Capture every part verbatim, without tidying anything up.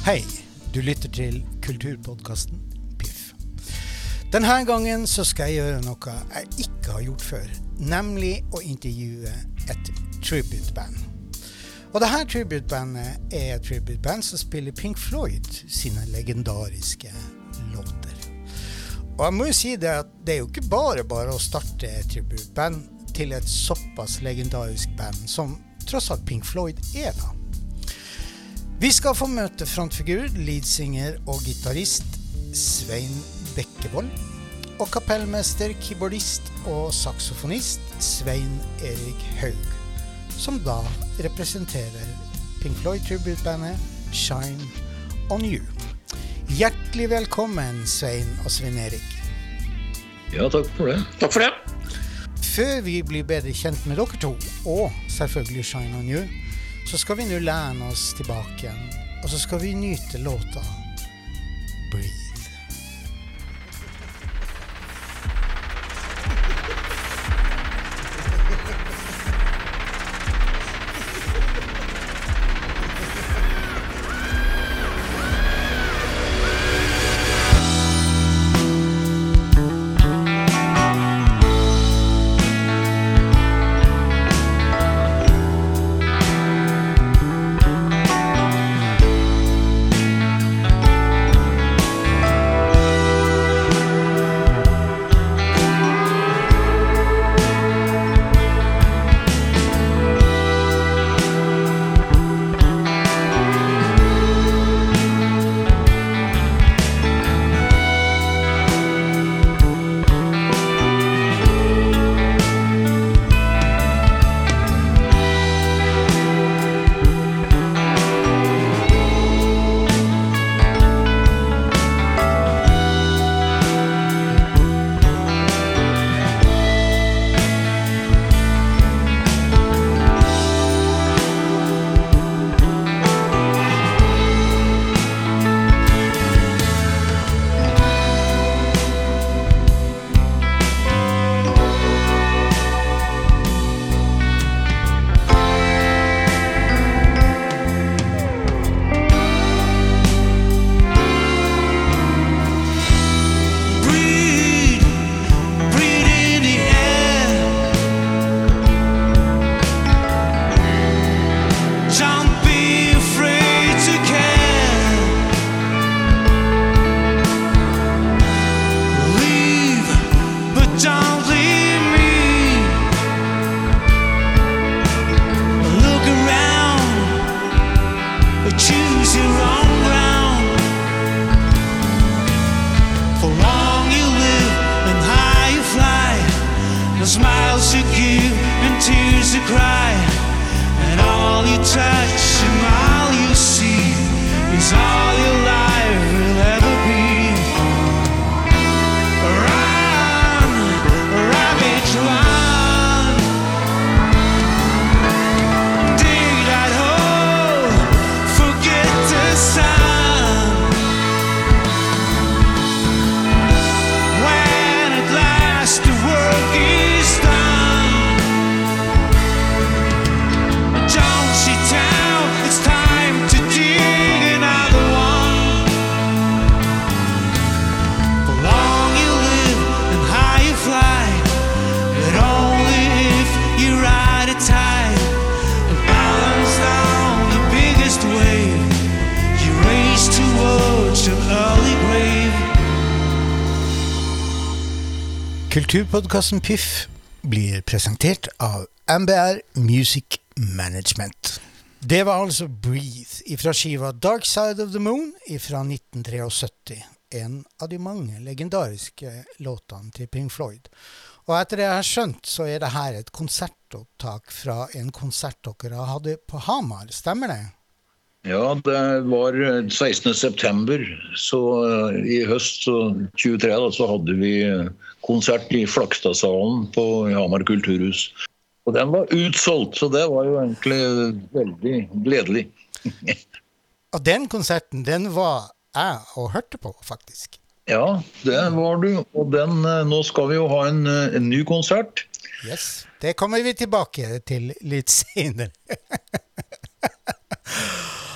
Hei, du lytter til kulturpodcasten Piff. Denne gangen så skal jeg gjøre noe jeg ikke har gjort før, nemlig å intervjue et tributeband. Og dette tributebandet er et tributeband som spiller Pink Floyd sine legendariske låter. Og jeg må jo si det at det er jo ikke bare bare å starte et tributeband til et såpass legendarisk band som tross alt Pink Floyd er da. Vi skal få møte frontfigur, leadsinger og gitarrist Svein Bekkevold og kapellmester, keyboardist og saksofonist Svein Erik Haug, som da representerer Pink Floyd tributebandet Shine On You. Hjertelig velkommen, Svein og Svein Erik. Ja, takk for det. Takk for det. Før vi blir bedre kjent med dere to, og selvfølgelig Shine On You, så skal vi nå lene oss tilbake igjen, og så skal vi nyte låta Breathe. Kulturpodcasten Piff blir presentert av M B R Music Management. Det var altså Breathe fra skiva Dark Side of the Moon fra nitten syttitre, en av de mange legendariske låtene til Pink Floyd. Og etter det jeg har skjønt, så er det her et konsertopptak fra en konsert dere hadde på Hamar, stemmer det? Ja, det var sekstende september, så i høst så tjuetre da, så hadde vi konsert i Flakstadsalen på Hamar Kulturhus. Og den var utsolgt, så det var jo egentlig veldig gledelig. Og den konserten, den var jeg og hørte på faktisk. Ja, det var du, og den, nå skal vi jo ha en, en ny konsert. Yes, det kommer vi tilbake til litt senere.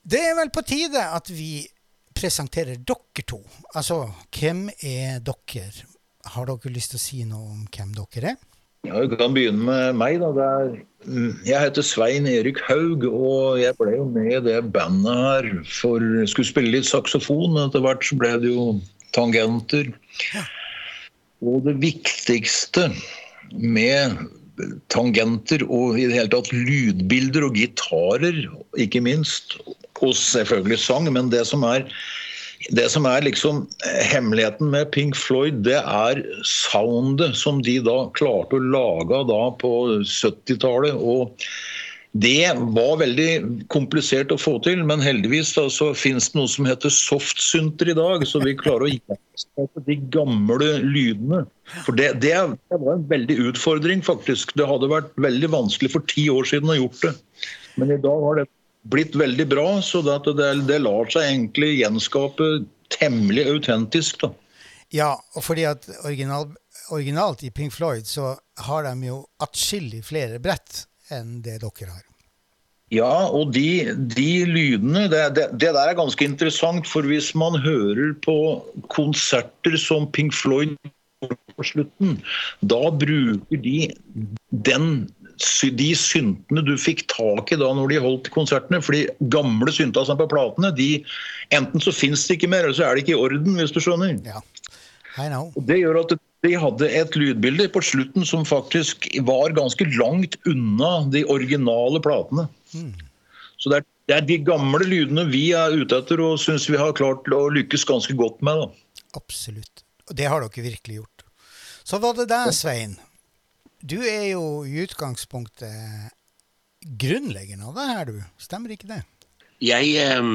Det er vel på tide at vi presenterer dere to. Altså, hvem er dere? Har dere lyst til å si noe om hvem dere er? Ja, vi kan begynne med meg da. Det er, jeg heter Svein Erik Haug, og jeg ble jo med i det bandet her for jeg skulle spille litt saksofon, men etter hvert så ble det jo tangenter. Ja. Og det viktigste med tangenter og i det hele tatt lydbilder og gitarer, ikke minst, og selvfølgelig sang, men det som er Det som er liksom hemmeligheten med Pink Floyd, det er soundet som de da klarte å lage da på syttitallet, og det var veldig komplisert å få til, men heldigvis da, så finnes det noe som heter softsynter i dag, så vi klarer å gjenskape de gamle lydene. For det, det, det var en veldig utfordring faktisk. Det hadde vært veldig vanskelig for ti år siden å gjort det. Men i dag har det blitt veldig bra, så det, det, det lar seg egentlig gjenskape temmelig autentisk da. Ja, og fordi at original, originalt i Pink Floyd så har de jo atskillig flere brett enn det dere har. Ja, og de, de lydene, det, det, det der er ganske interessant, for hvis man hører på konserter som Pink Floyd på slutten, da bruker de den de syntene du fikk tak i da når de holdt konsertene, fordi gamle synter på platene, de, enten så finnes det ikke mer, eller så er det ikke i orden, hvis du skjønner. Ja, I know. Og det gjør at de hadde et lydbilde på slutten som faktisk var ganske langt unna de originale platene. Mm. Så det er, det er de gamle lydene vi er ute etter og synes vi har klart å lykkes ganske godt med da. Absolutt. Og det har dere virkelig gjort. Så var det der, Svein. Du er jo i utgangspunktet grunnleggende av det her, du. Stemmer ikke det? Jeg,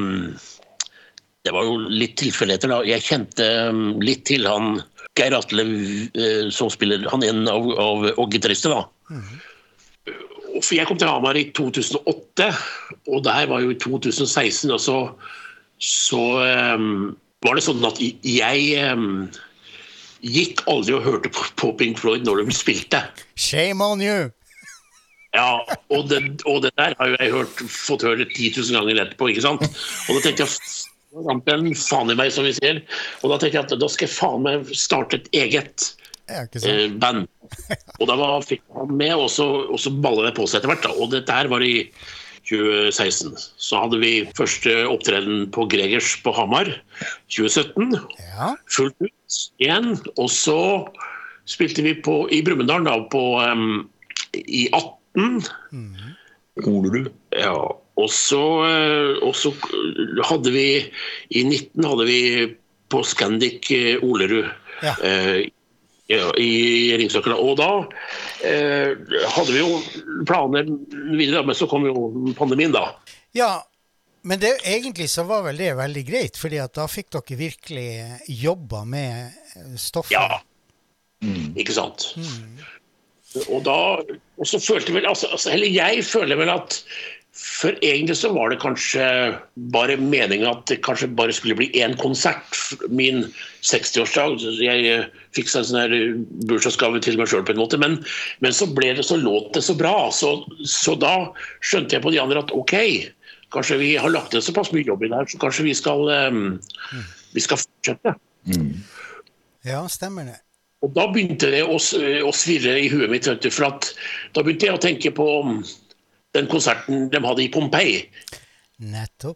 det var jo litt tilfeldigheter da. Jeg kjente litt til han, Geir Atle, som spiller, han er en av, av og gitarrister da. Mm-hmm. For jeg kom til Hamar i to tusen og åtte, og der var jo i to tusen og seksten, og så, så um, var det sånn at jeg... Um, gikk aldri og hørte på, på Pink Floyd når de spilte. Shame on you! Ja, og det, og det der har jo jeg hørt, fått høre ti tusen ganger etterpå, ikke sant? Og da tenkte jeg, rampen faen i meg, som vi ser, og da tenkte jeg at da skal jeg faen meg starte et eget eh, band. Og da var, fikk jeg med, og så, og så ballet det på seg etter hvert da, og dette her var i tjue seksten. Så hadde vi første opptreden på Gregers på Hamar, tjue sytten, ja. Fullt ut igjen, og så spilte vi på, i Brumunddal da, på, um, i atten. Mm. Olerud. Ja, og så, uh, og så hadde vi, i nitten hadde vi på Scandic uh, Olerud. Ja. Uh, Ja, i Ringsaker, og da eh, hadde vi jo planer videre, men så kom jo pandemien da. Ja, men det, egentlig så var vel det veldig greit, fordi at da fikk dere virkelig jobba med stoffet. Ja, mm. Ikke sant. Mm. Og da, og så følte vel, altså, eller jeg føler vel at for egentlig så var det kanskje bare meningen at det kanskje bare skulle bli en konsert, min sekstiårsdag. Jeg fikk seg en sånn her bursdagsgave til meg selv på en måte, men, men så ble det så låt det så bra, så, så da skjønte jeg på de andre at ok, kanskje vi har lagt ned såpass mye jobb i det her, så kanskje vi skal, um, vi skal fortsette. Mm. Ja, stemmer det. Og da begynte det å, å svirre i huet mitt, for at da begynte jeg å tenke på den konserten de hadde i Pompeii. Nettopp.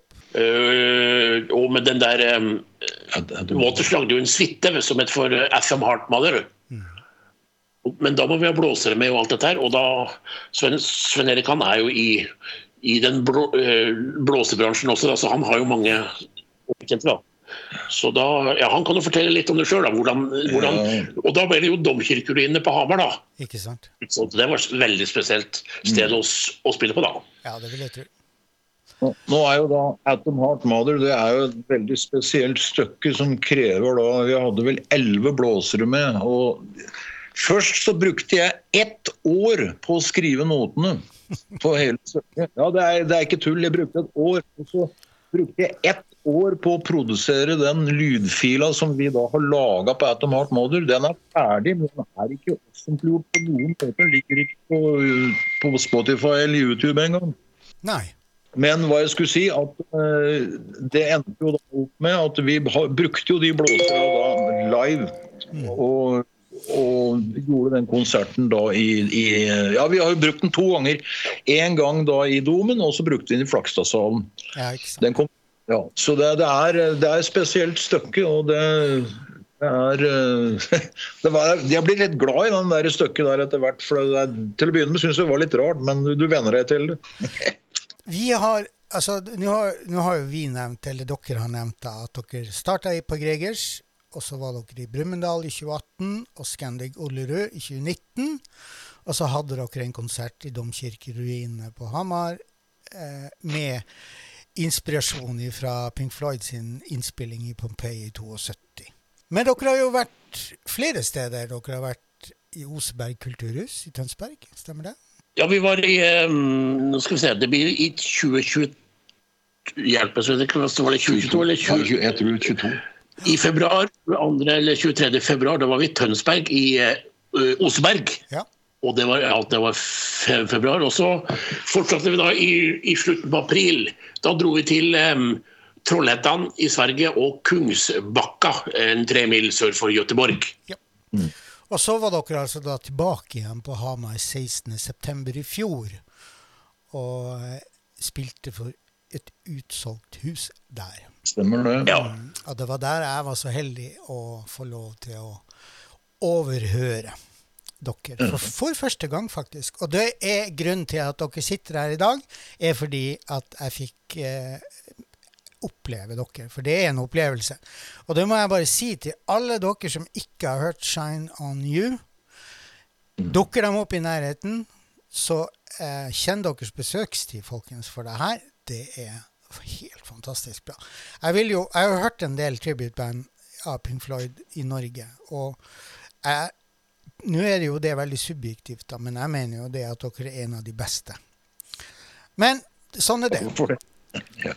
Uh, og med den der um, Waters lagde jo en suite som het for uh, F M Heart Mother. Mm. Men da må vi ha blåsere med og alt dette her, og da Sven, Sven Erik han er jo i, i den blå, uh, blåsebransjen også, da, så han har jo mange oppkjente da. Så da, ja, han kan jo fortelle litt om det selv da, hvordan, hvordan, og da ble det jo domkirkeruinene på Hamar da. Ikke sant. Så det var et veldig spesielt sted mm. å, å spille på da. Ja, det vil jeg tro. Nå er jo da Atom Heart Mother, det er jo et veldig spesielt stykke som krever da, vi hadde vel elleve blåsere med, og først så brukte jeg ett år på å skrive notene på hele stykket. Ja, det er, det er ikke tull, jeg brukte et år, og så brukte jeg ett år på å produsere den lydfila som vi da har laget på Atom Heart Mother. Den er ferdig, men den er ikke offentliggjort på noen måte. Den ligger ikke på, på Spotify eller YouTube en gang. Nei. Men hva jeg skulle si, at uh, det endte jo da opp med at vi ha, brukte jo de blåsere da live, mm. og, og gjorde den konserten da i, i, ja, vi har jo brukt den to ganger. En gang da i Domen, og så brukte vi den i Flakstadsalen. Ja, ikke sant. Den kom, ja, så det, det, er, det er et spesielt stykke, og det, det er, det var, jeg blir litt glad i den der stykket der etter hvert, for det er, til å begynne med synes jeg det var litt rart, men du, du venner deg til det. Vi har, altså, nå har, nå har jo vi nevnt, eller dere har nevnt da, at dere startet på Gregers, og så var dere i Brumunddal i tjue atten, og Scandic Ollerød i tjue nitten, og så hadde dere en konsert i Domkirkeruinene på Hamar, eh, med inspirasjon fra Pink Floyd sin innspilling i Pompeii i syttito. Men dere har jo vært flere steder. Dere har vært i Oseberg kulturhus i Tønsberg, stemmer det? Ja, vi var i, um, nå skal vi se, det blir i tjue tjue, hjelp meg så vet jeg, var det tjue tjueto eller tjue? Jeg tror tjueto. I februar, andre eller tjuetredje februar, da var vi i Tønsberg i uh, Oseberg. Ja. Og det var, ja, det var fe- februar, og så fortsatte vi da i, i slutten på april. Da dro vi til um, Trollhättan i Sverige og Kungsbacka, en tre mil sør for Göteborg. Ja. Mm. Og så var dere altså da tilbake igjen på Hamar sekstende september i fjor, og spilte for et utsolgt hus der. Stemmer det. Ja. Og det var der jeg var så heldig å få lov til å overhøre dere, for, for første gang faktisk. Og det er grunnen til at dere sitter her i dag, er fordi at jeg fikk eh, oppleve dere, for det er en opplevelse. Og det må jeg bare si til alle dere som ikke har hørt Shine on You. Dukker dem opp i nærheten, så eh, kjenn deres besøkstid, folkens, for det her, det er helt fantastisk bra. Jeg vil jo, jeg har hørt en del tribute-band av Pink Floyd i Norge, og jeg, nå er det jo det veldig subjektivt, da, men jeg mener jo det at dere er en av de beste. Men sånn er det. Ja.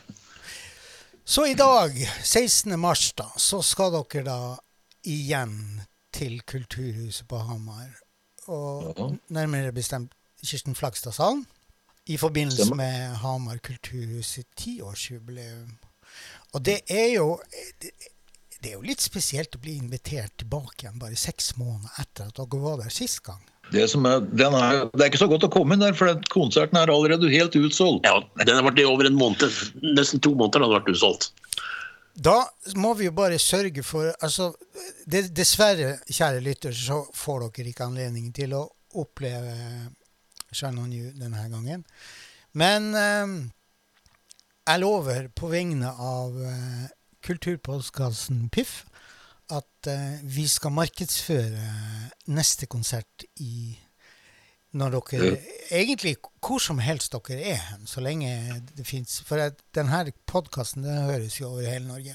Så i dag, sekstende mars da, så skal dere da igjen til Kulturhuset på Hamar, og ja. Nærmere bestemt Kirsten Flakstadsalen, i forbindelse Stemmer. Med Hamar Kulturhuset tiårsjubileum. Og det er jo, det, det er jo litt spesielt å bli invitert tilbake igjen bare seks måneder etter at dere var der sist gang. Det, som er, den er, det er ikke så godt å komme inn der, for konserten er allerede helt utsolgt. Ja, den har vært i over en måned, nesten to måneder har den vært utsolgt. Da må vi jo bare sørge for, altså, det, dessverre, kjære lytter, så får dere ikke anledning til å oppleve Shine on You denne gangen. Men eh, jeg lover på vegne av eh, kulturpodcasten Piff, at uh, vi skal markedsføre neste konsert i når dere, ja. Egentlig hvor som helst dere er hen, så lenge det finnes, for at denne podcasten den høres jo over hele Norge.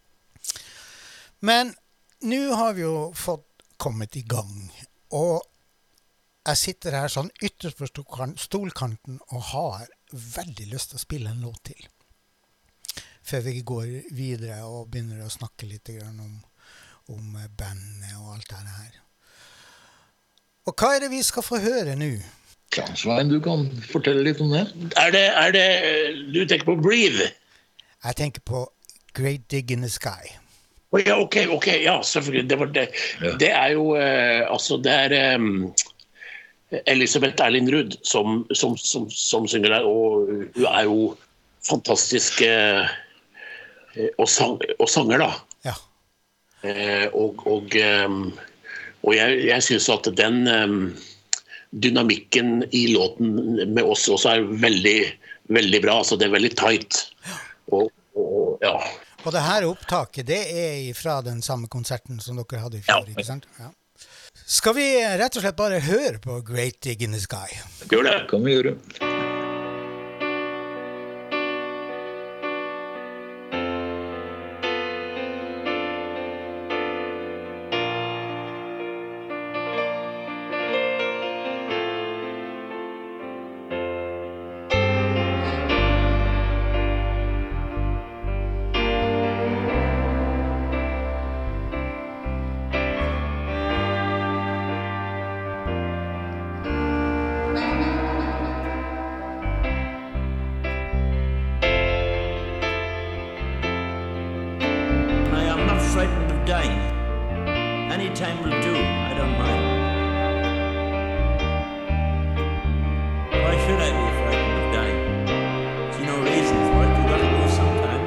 Men nå har vi jo fått kommet i gang, og jeg sitter her sånn ytterst på stolkanten og har veldig lyst til å spille en låt til, før vi går videre og begynner å snakke litt grann om om bandet og alt det her. Og hva er det vi skal få høre nå? Svein, du kan fortelle litt om det. Er det, er det du tenker på Breathe? Jeg tenker på Great Dig in the Sky. Oh, ja, ok, ok, ja, selvfølgelig. Det, var det. Ja. Det er jo, eh, altså, det er um, Elisabeth Erlind Rudd som, som, som, som synger der, og hun er jo fantastisk eh, og, sang, og sanger da. Ja. Eh, og og, um, og jeg, jeg synes at den um, dynamikken i låten med oss også er veldig, veldig bra, altså det er veldig tight. Og, og, ja. Og det her opptaket, det er fra den samme konserten som dere hadde i fjor, ja. Ikke sant? Ja. Skal vi rett og slett bare høre på Great Dig in the Sky? Gjør det, kan vi gjøre. Anytime will do. I don't mind. Why should I be frightened of dying? See no reason for it. You gotta go sometime.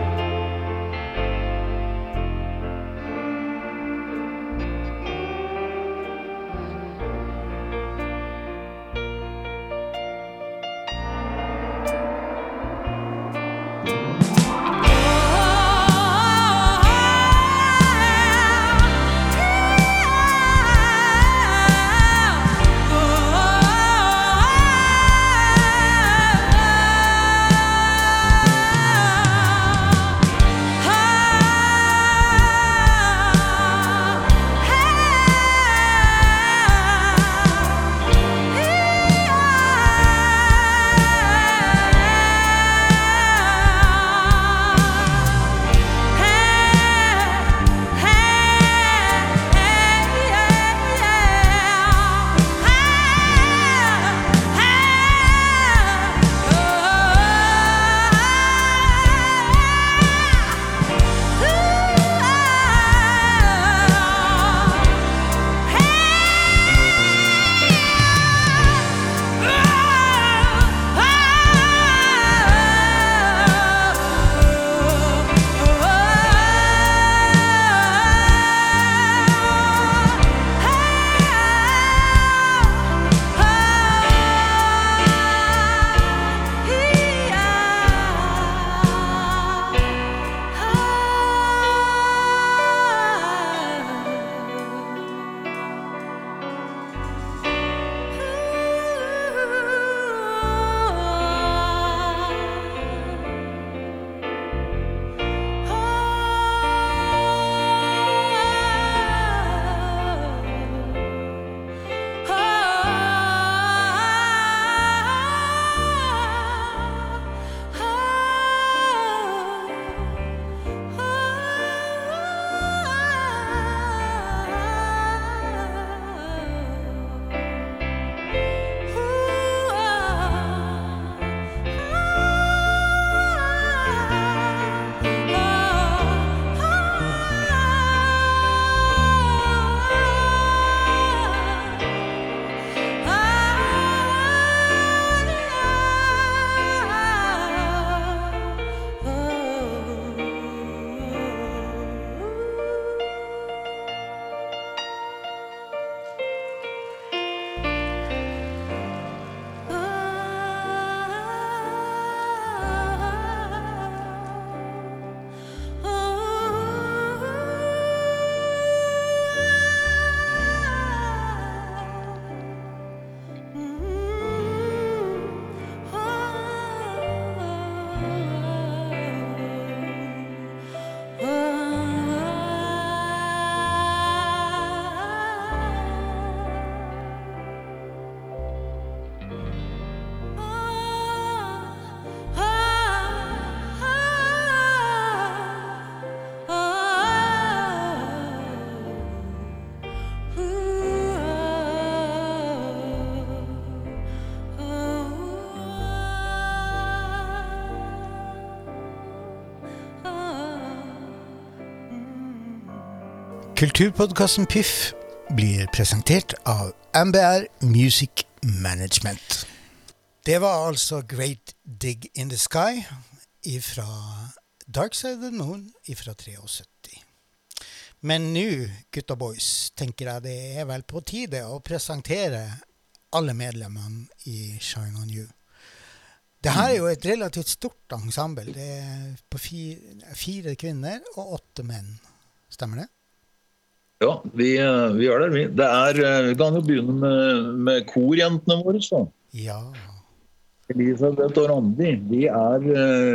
Kulturpodcasten Piff blir presentert av M B R Music Management. Det var altså Great Dig in the Sky ifra Dark Side of the Moon ifra syttitre. Men nå, gutta boys, tenker jeg det er vel på tide å presentere alle medlemmene i Shine On You. Det her er jo et relativt stort ensemble. Det er på fire, fire kvinner og åtte menn. Stemmer det? Ja, vi, vi gjør det. Vi. Det er, vi kan jo begynne med, med korjentene våre, så. Ja. Elisabeth og Randi, de er,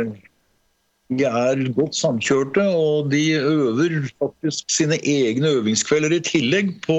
de er godt samkjørte, og de øver faktisk sine egne øvingskvelder i tillegg på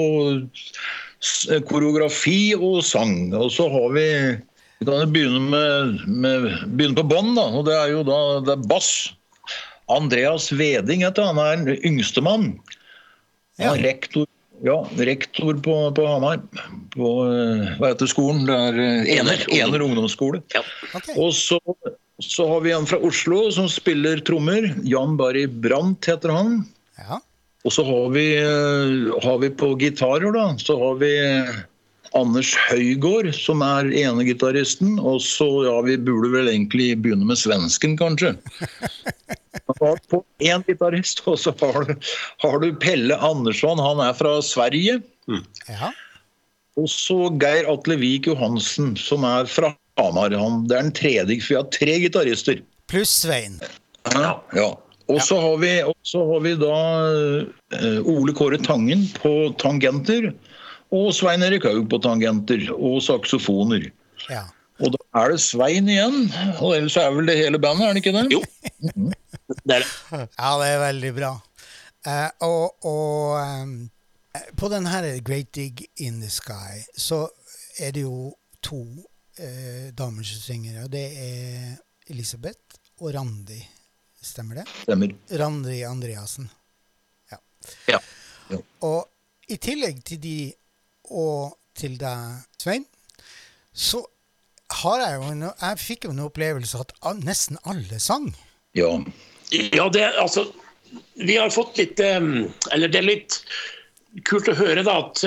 koreografi og sang. Og så har vi, vi kan jo begynne, med, med, begynne på bånd, da, og det er jo da det er bass. Andreas Veding heter han, er den yngste mann. Han er rektor, ja, rektor på, på Hamar, på, hva heter skolen? Det er Ener, Ener ungdomsskole. Ja. Okay. Og så, så har vi en fra Oslo som spiller trommer, Jan Barry Brandt heter han. Ja. Og så har vi, har vi på gitarer da, så har vi Anders Høygård, som er ene gitaristen, og så, ja, vi burde vel egentlig begynne med svensken, kanskje. Man har på en gitarist, og så har du, har du Pelle Andersson, han er fra Sverige. Mm. Ja. Og så Geir Atlevik Johansen, som er fra Hamar. Han, det er den tredje, for vi har tre gitarister. Pluss Svein. Ja, ja. Og så har vi, og så har vi da uh, Ole Kåre Tangen på tangenter, og Svein Erik Haug på tangenter, og saksofoner. Ja. Og da er det Svein igjen, og ellers er vel det hele bandet, er det ikke det? Jo, mm-hmm. det er det. Ja, det er veldig bra. Uh, og og um, på den her Great Dig in the Sky, så er det jo to uh, damer som synger, og det er Elisabeth og Randi. Stemmer det? Stemmer. Randi Andreasen. Ja. Ja. Ja. Og i tillegg til de og til deg, Svein, så har jeg jo en, jeg fikk jo en opplevelse at nesten alle sang. Ja. Ja, det er altså, vi har fått litt, eller det er litt kult å høre da, at,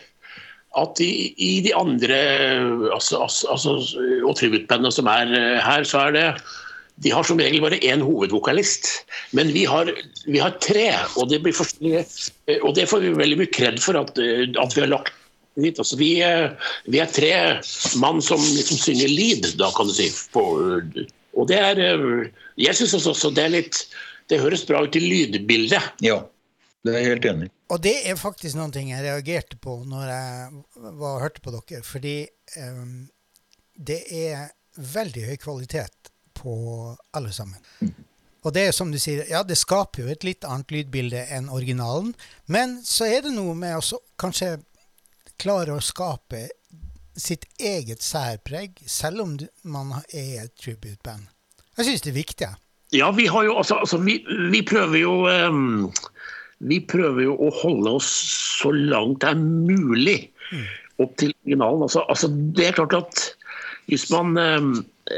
at i, i de andre, altså, altså og tributbandene som er her, så er det de har som regel bare en hovedvokalist, men vi har, vi har tre, og det blir forskjellige, og det får vi veldig mye kred for at, at vi har lagt litt. Altså, vi, vi er tre mann som liksom synger lead, da kan du si. På, og det er, jeg synes også det er litt, det høres bra ut i lydbildet. Ja, det er jeg helt enig. Og det er faktisk noe jeg reagerte på når jeg var og hørte på dere, fordi um, det er veldig høy kvalitet på alle sammen. Mm. Og det er som du sier, ja, det skaper jo et litt annet lydbilde enn originalen, men så er det noe med å kanskje klare å skape sitt eget særpreg, selv om man er et tribute-band. Jeg synes det er viktig. Ja, vi har jo, altså, altså vi, vi prøver jo um, vi prøver jo å holde oss så langt det er mulig mm. opp til originalen. Altså, altså det er klart at hvis man um,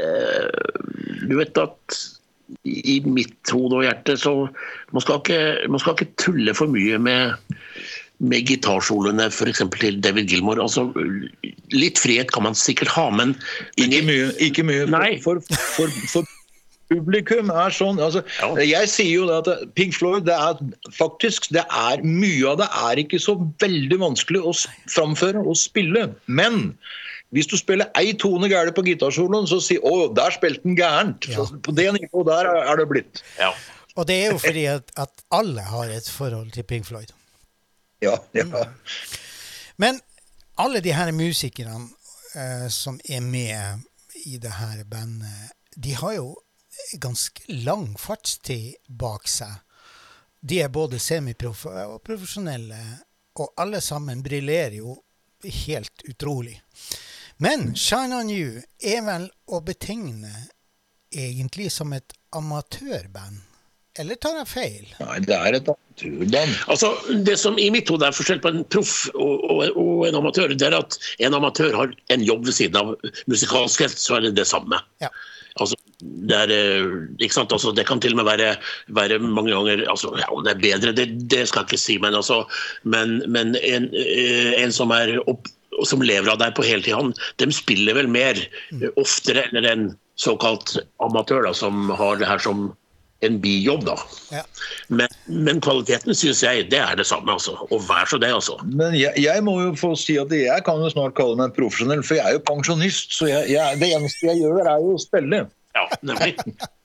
du vet at i mitt hode og hjerte så man skal ikke, man skal ikke tulle for mye med, med gitarsolene for eksempel til David Gilmour. Altså, litt frihet kan man sikkert ha, men ikke mye, ikke mye. Nei. For, for, for, for publikum er sånn, altså, ja. Jeg sier jo det at Pink Floyd, det er faktisk, det er mye av det er ikke så veldig vanskelig å framføre og spille, men hvis du spiller ei tone gærent på gitarsoloen, så sier, å, der spilte den gærent. Ja. Så på det nivået der er det blitt. Ja. Og det er jo fordi at, at alle har et forhold til Pink Floyd. Ja, ja. Mm. Men alle de her musikerne eh, som er med i det her bandet, de har jo ganske lang fartstid bak seg. De er både semiproff og profesjonelle, og alle sammen brillerer jo helt utrolig. Men Shine On You er vel å betegne egentlig som et amatørband. Eller tar jeg feil? Nei, det er et amatørband. Altså, det som i mitt hode er forskjell på en proff og, og, og en amatør, det er at en amatør har en jobb ved siden av musikalsk, så er det det samme. Ja. Altså, det, er, ikke sant? Altså, det kan til og med være, være mange ganger, altså, ja, det er bedre, det, det skal jeg ikke si, men, altså, men, men en, en som er opp, som lever av deg på hele tiden, de spiller vel mer mm. oftere enn en såkalt amatør da, som har det her som en bijobb da. Ja. Men, men kvaliteten synes jeg, det er det samme altså, og vær så det altså. Men jeg, jeg må jo få si at jeg kan jo snart kalle meg profesjonell, for jeg er jo pensjonist, så jeg, jeg, det eneste jeg gjør er jo å spille. Ja, nemlig.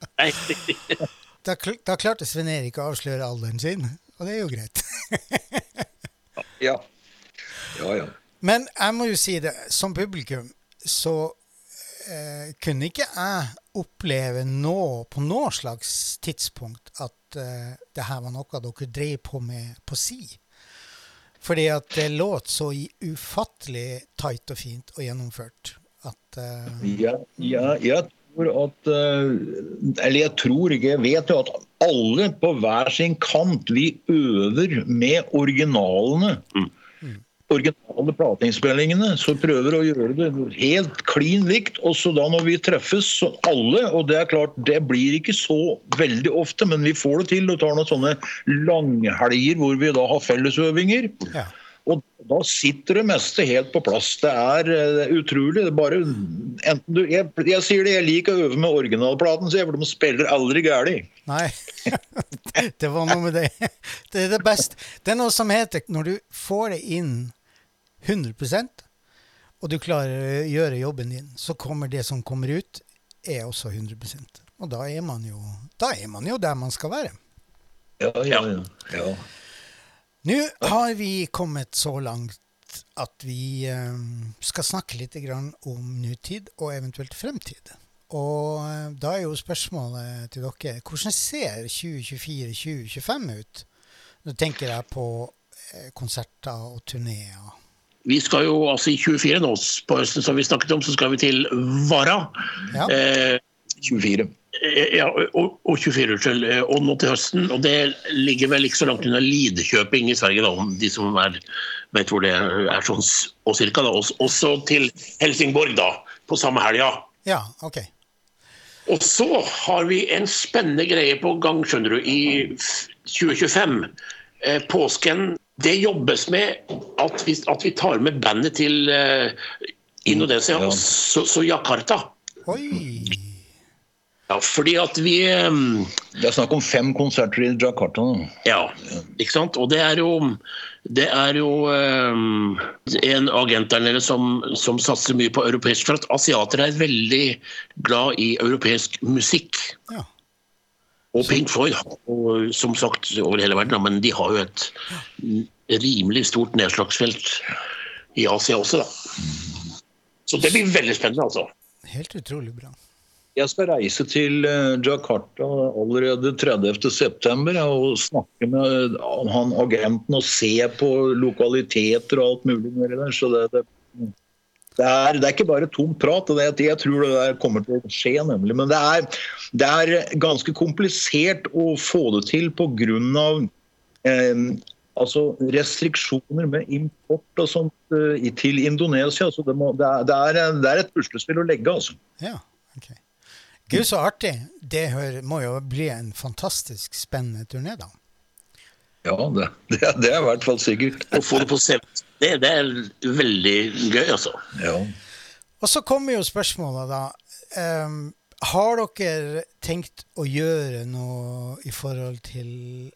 da, da klarte Sven Erik å avsløre alderen sin, og det er jo greit. ja, ja, ja. Men jeg må jo si det, som publikum, så eh, kunne ikke jeg oppleve nå, på noe slags tidspunkt, at eh, det her var noe dere drev på med på si. Fordi at det låt så ufattelig tight og fint og gjennomført. At, eh, ja, ja, jeg tror at, uh, eller jeg tror ikke, jeg vet jo at alle på hver sin kant, vi øver med originalene. Mm. Originale alle plateinnspillingene, så prøver å gjøre det helt clean likt, og så da når vi treffes så alle, og det er klart, det blir ikke så veldig ofte, men vi får det til, og tar noen sånne langhelger hvor vi da har fellesøvinger, Ja. og da sitter det meste helt på plass. Det er, det er utrolig, det er bare, enten du, jeg, jeg sier det, jeg liker å øve med originalplaten, så jeg, for de spiller aldri gærlig. Nei, det var noe med det. Det er det beste. Det er noe som heter, når du får det inn hundre prosent, og du klarer å gjøre jobben din, så kommer det som kommer ut, er også hundre prosent. Og da er man jo, da er man jo der man skal være. Ja, ja, ja. ja. Nå har vi kommet så langt at vi um, skal snakke litt grann om nutid og eventuelt fremtid. Og uh, da er jo spørsmålet til dere, hvordan ser tjue tjuefire til tjue tjuefem ut? Nå tenker jeg på uh, konserter og turnéer. Vi skal jo altså i tjuefire nå, på høsten som vi snakket om, så skal vi til Vara. Ja. Eh, tjuefire. Ja, og, og tjuefire til, og nå til høsten, og det ligger vel ikke så langt under Lidköping i Sverige da, om de som er, vet hvor det er sånn, og cirka da, også, også til Helsingborg da, på samme helga. Ja, ok. Og så har vi en spennende greie på gang, skjønner du, i tjue tjuefem. Eh, påsken, det jobbes med at vi, at vi tar med bandet til eh, Indonesia, Ja. så, så Jakarta. Oi! Ja, fordi at vi... Um, Det er snakk om fem konserter i Jakarta nå. ja, ikke sant? Og det er jo, det er jo um, en agent der nede som, som satser mye på europeisk, for at asiater er veldig glad i europeisk musikk. Ja. Og Pink Floyd, og, som sagt, over hele verden, men de har jo et rimelig stort nedslagsfelt i Asia også, da. Så det blir veldig spennende, altså. Helt utrolig bra. Jeg skal reise til Jakarta allerede tredivte september og snakke med han agenten og se på lokaliteter og alt mulig med det der. Så det, det, det, er, det er ikke bare tomt prat, og det, jeg tror det der kommer til å skje nemlig. Men det er, det er ganske komplisert å få det til på grunn av eh, altså restriksjoner med import og sånt eh, til Indonesia. Så det, må, det, er, det, er, det er et puslespill å legge, altså. Ja, ok. Gud, så artig. Det hører, må jo bli en fantastisk spennende turné, da. Ja, det, det, det er i hvert fall sikkert. Å få det på C V, det, det er veldig gøy, altså. Ja. Og så kommer jo spørsmålet da. Um, har dere tenkt å gjøre noe i forhold til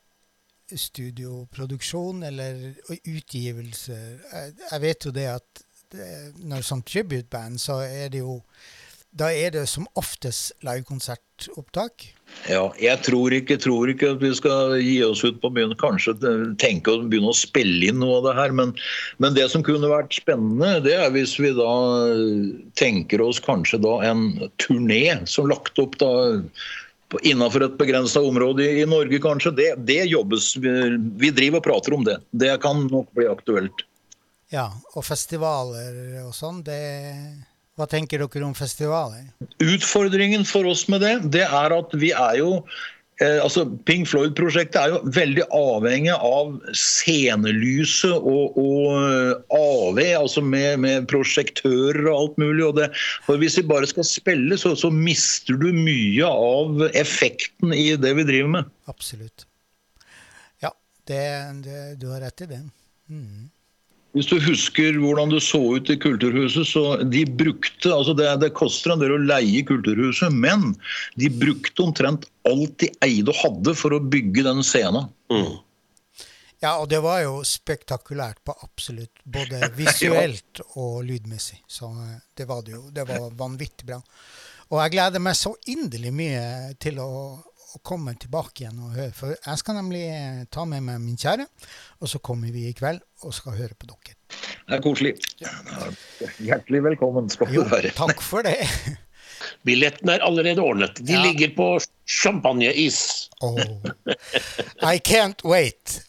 studioproduksjon eller utgivelser? Jeg, jeg vet jo det at det, når sånn tributeband, så er det jo da er det som oftest livekonsertopptak. Ja, jeg tror ikke, tror ikke at vi skal gi oss ut på å begynne, kanskje tenke å begynne å spille inn noe av det her, men, men det som kunne vært spennende, det er hvis vi da tenker oss kanskje da en turné som lagt opp da innenfor et begrenset område i, i Norge kanskje, det, det jobbes, vi, vi driver og prater om det. Det kan nok bli aktuelt. Ja, og festivaler og sånn, det... Hva tenker dere om festivaler? Utfordringen for oss med det, det er at vi er jo, eh, altså Pink Floyd-prosjektet er jo veldig avhengig av scenelyset og, og A V, altså med, med prosjektører og alt mulig. Og det, for hvis vi bare skal spille, så, så mister du mye av effekten i det vi driver med. Absolutt. Ja, det, det, du har rett i det. Mm. Hvis du husker hvordan det så ut i Kulturhuset, så de brukte, altså det, det koster en del å leie Kulturhuset, men de brukte omtrent alt de eide og hadde for å bygge den scenen. Mm. Ja, og det var jo spektakulært på absolutt, både visuelt og lydmessig. Så det var det jo, det var vanvittig bra. Og jeg gleder meg så inderlig mye til å å komme tilbake igjen og høre, for jeg skal nemlig ta med meg min kjære, og så kommer vi i kveld og skal høre på dere. Det er koselig. Ja. Hjertelig velkommen skal du jo, være. Takk for det. Billetten er allerede ordnet. De ja. ligger på champagneis. Oh. I can't wait.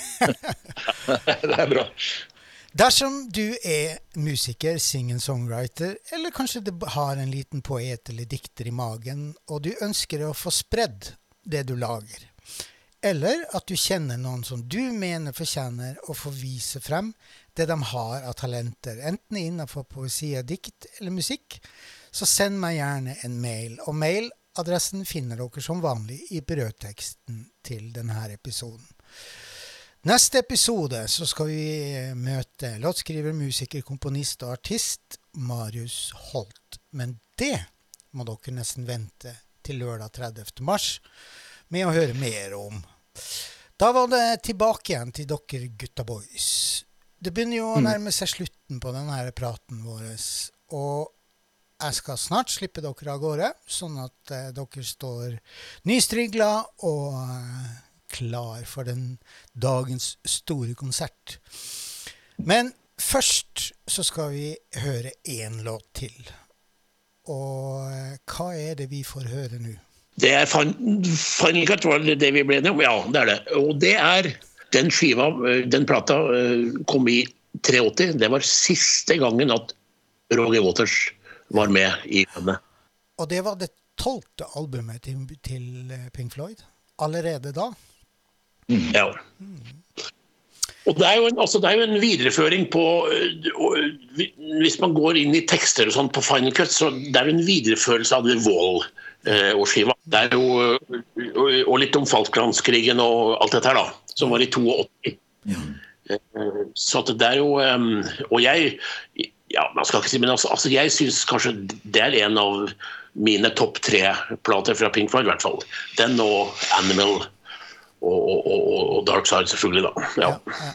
Det er bra. Dersom du er musiker, singer-songwriter, eller kanskje du har en liten poet eller dikter i magen, og du ønsker å få spredd det du lager, eller at du kjenner noen som du mener fortjener å få vise frem det de har av talenter, enten innenfor poesi, dikt eller musikk, så send meg gjerne en mail, og mailadressen finner dere som vanlig i brødteksten til denne episoden. Neste episode så skal vi møte låtskriver, musiker, komponist og artist Marius Holt, men det må dere nesten vente til lørdag tredivte mars med å høre mer om. Da var det tilbake igjen til dere gutta boys. Det begynner jo å nærme seg slutten på denne praten vår, og jeg skal snart slippe dere av gårde, sånn at eh, dere står nystriglet og eh, klar for den dagens store konsert. Men først så skal vi høre en låt til. Og eh, hva er det vi får høre nå? Det er Final Cut var det vi ble enige om, ja, det er det. Og det er den skiva, den plata kom i åttitre. Det var siste gangen at Roger Waters var med i bandet. Og det var det tolvte albumet til, til Pink Floyd, allerede da? Mm. Ja. Mm. Og det er, jo en, altså det er jo en videreføring på, hvis man går inn i tekster og sånt på Final Cut, så det er jo en videreførelse av The Wall og skiva. Det er jo, og litt om Falklandskrigen og alt dette her da, som var i åttito. Ja. Så det er jo, og jeg, ja, man skal ikke si, men altså, altså jeg synes kanskje det er en av mine topp tre plater fra Pink Floyd i hvert fall. Den og Animal og, og, og, og Dark Side selvfølgelig da. Ja. Ja,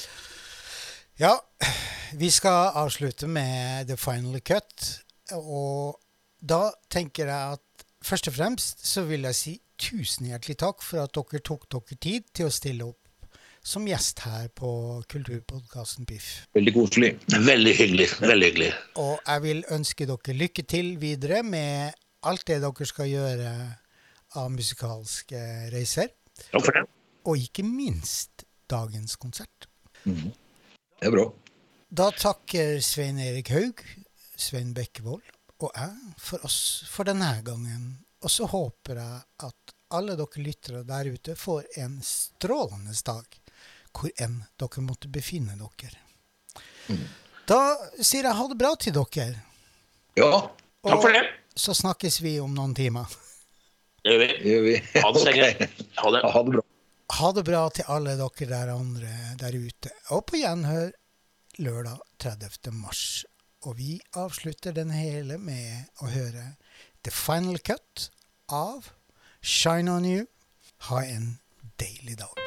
ja. ja, vi skal avslutte med The Final Cut, og da tenker jeg at først og fremst så vil jeg si tusen hjertelig takk for at dere tok dere tid til å stille opp som gjest her på Kulturpodcasten Piff. Veldig koselig. Veldig hyggelig, veldig hyggelig. Og jeg vil ønske dere lykke til videre med alt det dere skal gjøre av musikalske reiser. Takk for det. Og ikke minst dagens konsert. Mm. Det er bra. Da takker Svein Erik Haug, Svein Bekkevold og jeg for oss for denne gangen. Og så håper jeg at alle dere lyttere der ute får en strålende dag, hvor enn dere måtte befinne dere. Mm. Da sier jeg ha det bra til dere. Ja, takk for det. Og så snakkes vi om noen timer. Det gjør vi. Det gjør vi. Ha det så lenge. Ha det. Ha det bra. Ha det bra til alle dere der andre der ute. Og på gjenhør lørdag tredivte mars. Og vi avslutter den hele med å høre The Final Cut av Shine On You. Ha en deilig dag.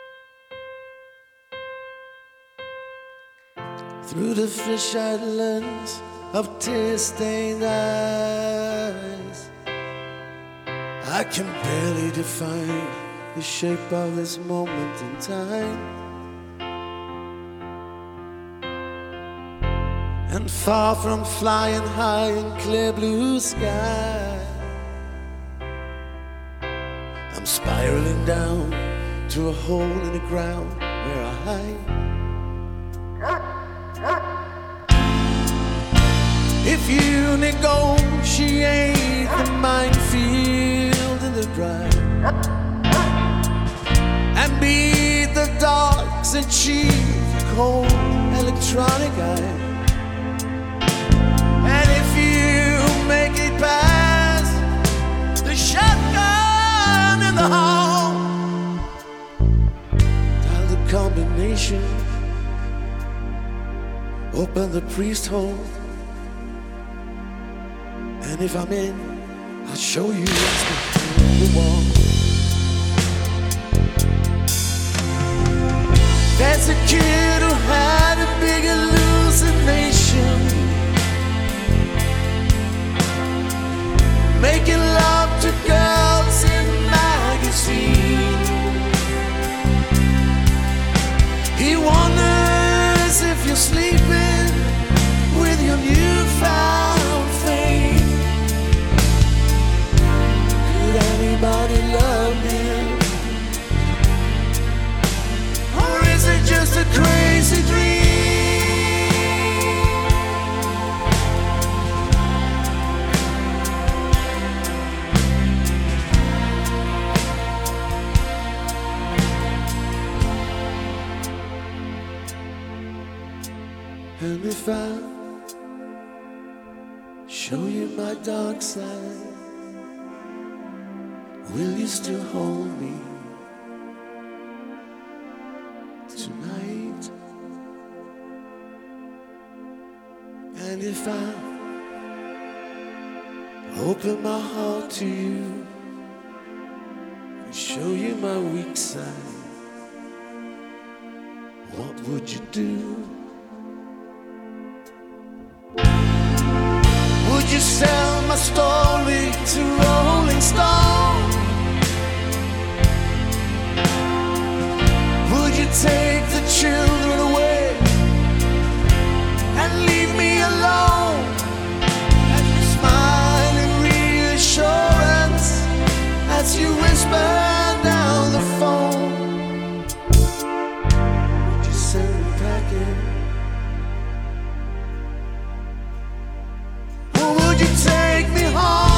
Through the fish-eyed lens of tear-stained eyes, I can barely define the shape of this moment in time. And far from flying high in clear blue sky, I'm spiraling down to a hole in the ground where I hide. If you negotiate the minefield in the dry and beat the dogs, achieve cold electronic eye, and if you make it past the shotgun in the hall, dial the combination, open the priest hole, and if I'm in, I'll show you what's behind the wall. There's a kid who had a big hallucination, making love to girls in magazines. He wonders if you're sleeping with your newfound fame. Could anybody love him? Or is it just a crazy And if I show you my dark side, will you still hold me tonight? And if I open my heart to you and show you my weak side, what would you do? Would you sell my story to Rolling Stone? Would you take the children away and leave me alone? And you smile in reassurance as you whisper down the phone. Would you send me packing? Or would you take me home?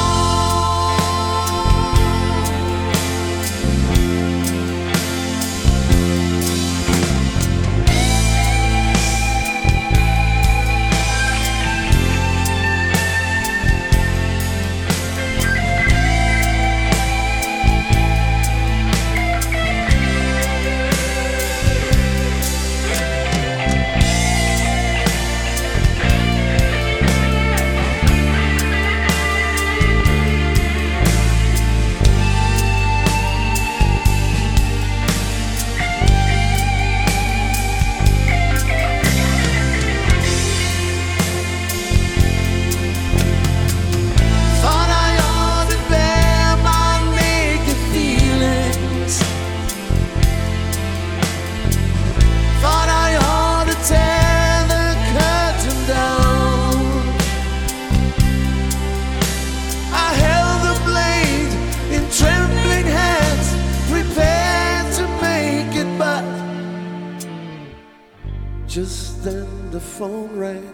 Just then the phone rang.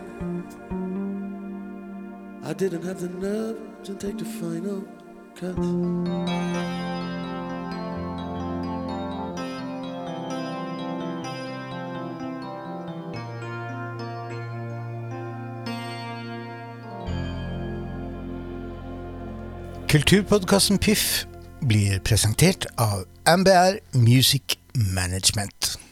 I didn't have the nerve to take the final cut. Kulturpodcasten Piff blir presentert av M B R Music Management.